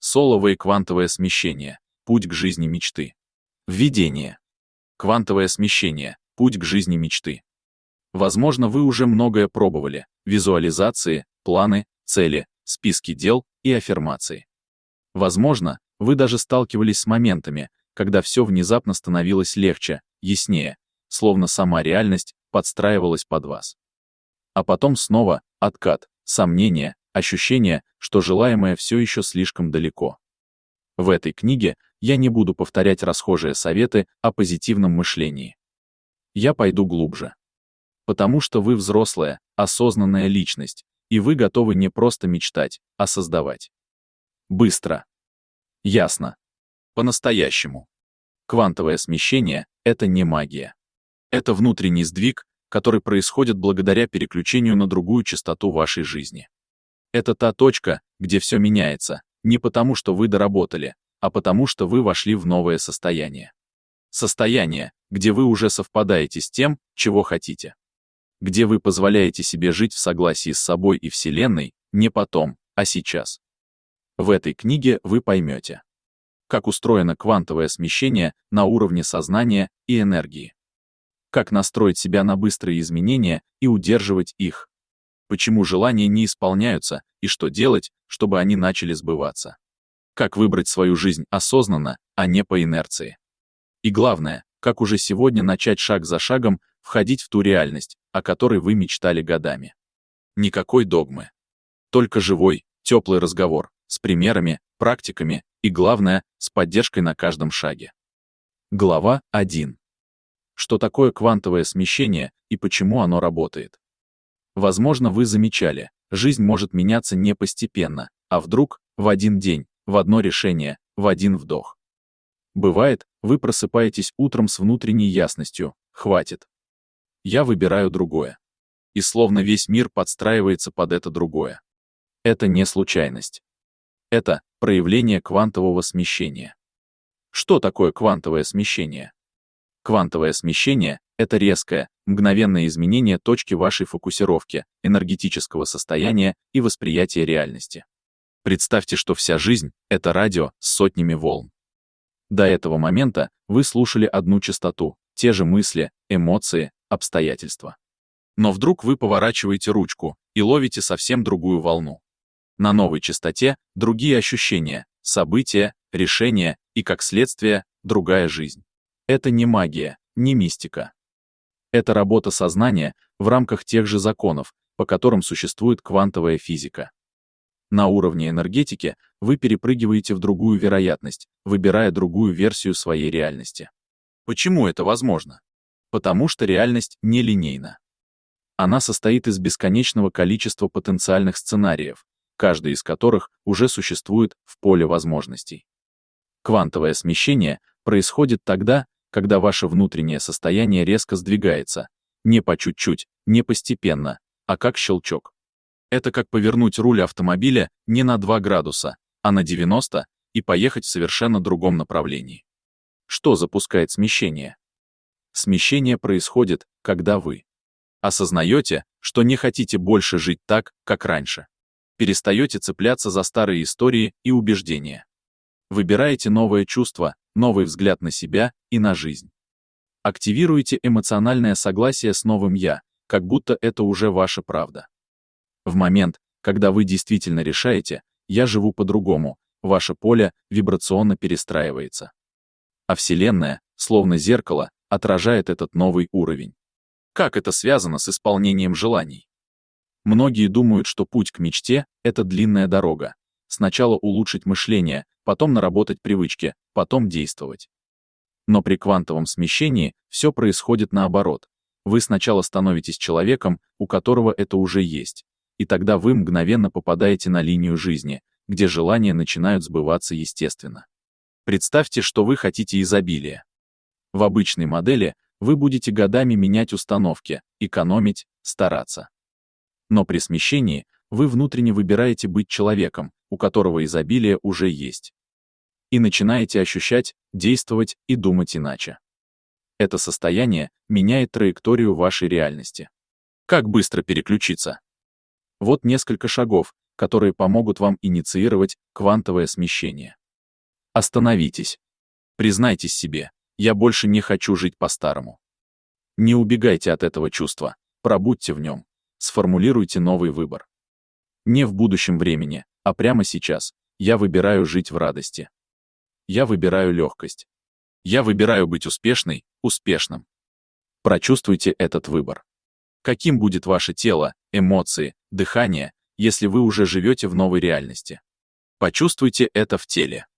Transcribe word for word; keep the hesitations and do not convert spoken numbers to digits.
Соловое квантовое смещение. Путь к жизни мечты. Введение. Квантовое смещение. Путь к жизни мечты. Возможно, вы уже многое пробовали. Визуализации, планы, цели, списки дел и аффирмации. Возможно, вы даже сталкивались с моментами, когда все внезапно становилось легче, яснее, словно сама реальность подстраивалась под вас. А потом снова откат, сомнения, ощущение, что желаемое все еще слишком далеко. В этой книге я не буду повторять расхожие советы о позитивном мышлении. Я пойду глубже. Потому что вы взрослая, осознанная личность, и вы готовы не просто мечтать, а создавать. Быстро. Ясно. По-настоящему. Квантовое смещение — это не магия. Это внутренний сдвиг, который происходит благодаря переключению на другую частоту вашей жизни. Это та точка, где все меняется, не потому что вы доработали, а потому что вы вошли в новое состояние. Состояние, где вы уже совпадаете с тем, чего хотите. Где вы позволяете себе жить в согласии с собой и Вселенной не потом, а сейчас. В этой книге вы поймете, как устроено квантовое смещение на уровне сознания и энергии. Как настроить себя на быстрые изменения и удерживать их. Почему желания не исполняются и что делать, чтобы они начали сбываться. Как выбрать свою жизнь осознанно, а не по инерции. И главное, как уже сегодня начать шаг за шагом входить в ту реальность, о которой вы мечтали годами. Никакой догмы. Только живой, теплый разговор, с примерами, практиками и, главное, с поддержкой на каждом шаге. Глава один. Что такое квантовое смещение и почему оно работает? Возможно, вы замечали, жизнь может меняться не постепенно, а вдруг, в один день, в одно решение, в один вдох. Бывает, вы просыпаетесь утром с внутренней ясностью: хватит. Я выбираю другое. И словно весь мир подстраивается под это другое. Это не случайность. Это проявление квантового смещения. Что такое квантовое смещение? Квантовое смещение — это резкое, мгновенное изменение точки вашей фокусировки, энергетического состояния и восприятия реальности. Представьте, что вся жизнь — это радио с сотнями волн. До этого момента вы слушали одну частоту, те же мысли, эмоции, обстоятельства. Но вдруг вы поворачиваете ручку и ловите совсем другую волну. На новой частоте другие ощущения, события, решения и, как следствие, другая жизнь. Это не магия, не мистика. Это работа сознания в рамках тех же законов, по которым существует квантовая физика. На уровне энергетики вы перепрыгиваете в другую вероятность, выбирая другую версию своей реальности. Почему это возможно? Потому что реальность нелинейна. Она состоит из бесконечного количества потенциальных сценариев, каждый из которых уже существует в поле возможностей. Квантовое смещение происходит тогда, когда ваше внутреннее состояние резко сдвигается, не по чуть-чуть, не постепенно, а как щелчок. Это как повернуть руль автомобиля не на два градуса, а на девяносто и поехать в совершенно другом направлении. Что запускает смещение? Смещение происходит, когда вы осознаете, что не хотите больше жить так, как раньше. Перестаете цепляться за старые истории и убеждения. Выбираете новое чувство, новый взгляд на себя и на жизнь. Активируете эмоциональное согласие с новым «я», как будто это уже ваша правда. В момент, когда вы действительно решаете «я живу по-другому», ваше поле вибрационно перестраивается. А Вселенная, словно зеркало, отражает этот новый уровень. Как это связано с исполнением желаний? Многие думают, что путь к мечте — это длинная дорога. Сначала улучшить мышление, потом наработать привычки, потом действовать. Но при квантовом смещении все происходит наоборот. Вы сначала становитесь человеком, у которого это уже есть, и тогда вы мгновенно попадаете на линию жизни, где желания начинают сбываться естественно. Представьте, что вы хотите изобилия. В обычной модели вы будете годами менять установки, экономить, стараться. Но при смещении вы внутренне выбираете быть человеком, у которого изобилие уже есть. И начинаете ощущать, действовать и думать иначе. Это состояние меняет траекторию вашей реальности. Как быстро переключиться? Вот несколько шагов, которые помогут вам инициировать квантовое смещение. Остановитесь. Признайтесь себе, я больше не хочу жить по-старому. Не убегайте от этого чувства, пробудьте в нем, сформулируйте новый выбор. Не в будущем времени, а прямо сейчас. Я выбираю жить в радости. Я выбираю легкость. Я выбираю быть успешной, успешным. Прочувствуйте этот выбор. Каким будет ваше тело, эмоции, дыхание, если вы уже живете в новой реальности? Почувствуйте это в теле.